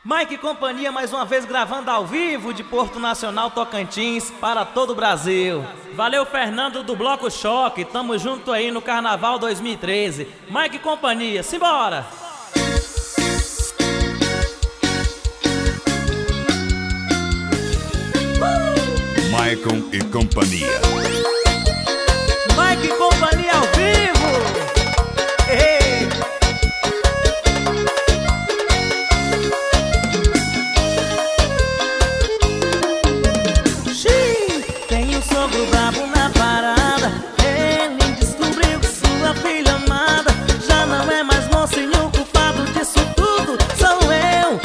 Mike e companhia mais uma vez gravando ao vivo de Porto Nacional, Tocantins, para todo o Brasil. Valeu, Fernando do Bloco Choque, tamo junto aí no Carnaval 2013. Mike e companhia, simbora! Maicon e companhia. Mike e companhia ao vivo! Ei. Tem um sogro brabo na parada. Ele descobriu que sua filha amada já não é mais mocinho, o culpado disso tudo sou eu.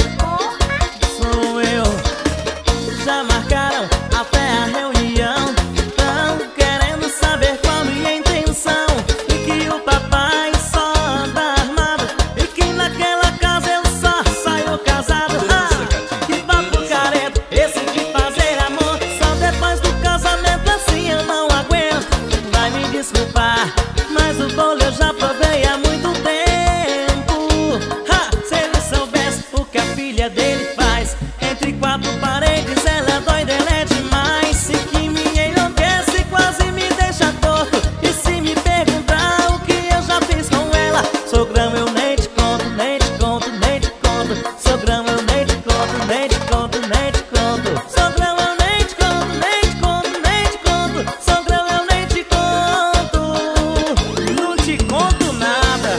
Já marcaram até a reunião, tão querendo saber qual minha intenção. E que o papai só anda armado, e que naquela casa eu só saio casado. Que papo careta esse de fazer amor só depois do casamento, assim eu não aguento. Vai me desculpar, mas o bolo eu já provei há muito tempo. Se ele soubesse o que a filha dele faz entre quatro paredes, ela é doida, ela é demais. E que me enlouquece, quase me deixa torto. E se me perguntar o que eu já fiz com ela, sogrão, eu nem te conto, nem te conto, nem te conto. Sogrão, eu nem te conto, nem te conto, nem te conto. Sogrão, eu nem te conto, nem te conto, nem te conto. Sogrão, eu nem te conto, não te conto nada.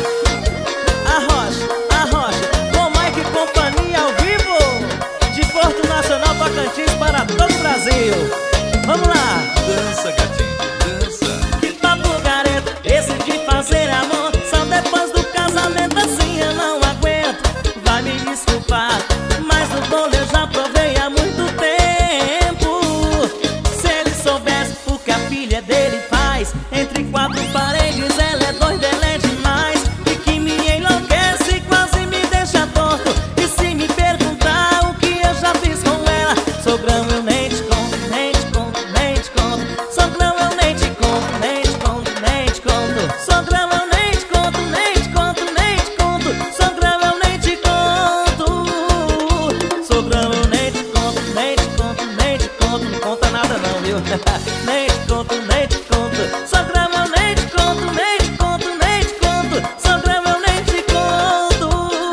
Arrocha, com Mike e companhia ao vivo de Porto Nacional, Tocantins, para todo o Brasil. Vamos lá! Dança, gatinho, dança. Que papo gareto esse de fazer amor só depois do casamento, assim eu não aguento. Vai me desculpar, mas o bolo eu já provei há muito tempo. Se ele soubesse o que a filha dele faz entre quatro paredes, ela é doida, ela é demais. E que me enlouquece, quase me deixa torto. E se me perguntar o que eu já fiz com ela, sogrão, eu nem te conto, nem te conto, nem te conto. Sogrão, eu nem te conto, nem te conto, nem te conto. Sogrão, eu nem te conto, nem te conto, nem te conto. Sogrão, eu nem te conto. Sogrão, eu nem te conto, nem te conto, nem te conto. Não conta nada não, viu? Nem te conto, nem te conto. Sogrão, eu nem te conto, nem te conto, nem te conto. Sogrão, eu nem te conto.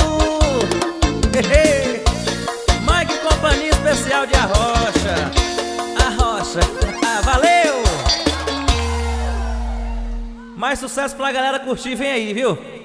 Mike e companhia especial de Arrocha. Valeu! Mais sucesso pra galera curtir, vem aí, viu?